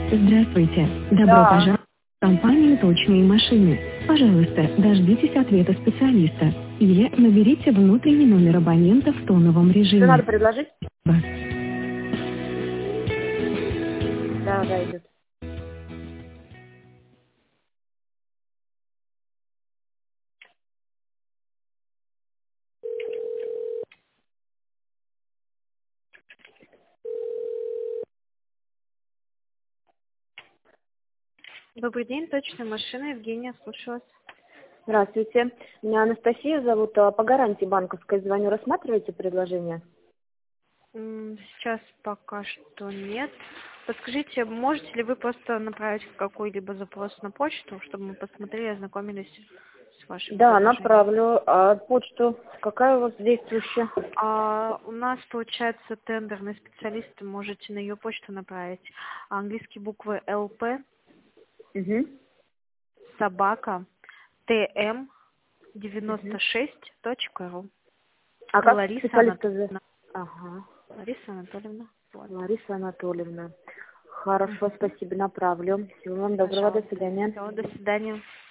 Здравствуйте. Добро Да. пожаловать в компанию «Точные машины». Пожалуйста, дождитесь ответа специалиста или наберите внутренний номер абонента в тоновом Что надо режиме. предложить? Спасибо. Да, идет. Добрый день, точная машина, Евгения, слушаю вас. Здравствуйте. Меня Анастасия зовут. По гарантии банковской звоню. Рассматриваете предложение? Сейчас пока что нет. Подскажите, можете ли вы просто направить какой-либо запрос на почту, чтобы мы посмотрели, ознакомились с вашим Да, предложением? направлю. А почту какая у вас действующая? У нас, получается, тендерный специалист, можете на ее почту направить. Английские буквы ЛП, Угу. собака, tm96.ru. А как Лариса специалиста Анатольевна. Ага. Лариса Анатольевна. Вот. Лариса Анатольевна. Хорошо, спасибо, направлю. Всего вам доброго, до Пожалуйста. свидания. Всего, до свидания.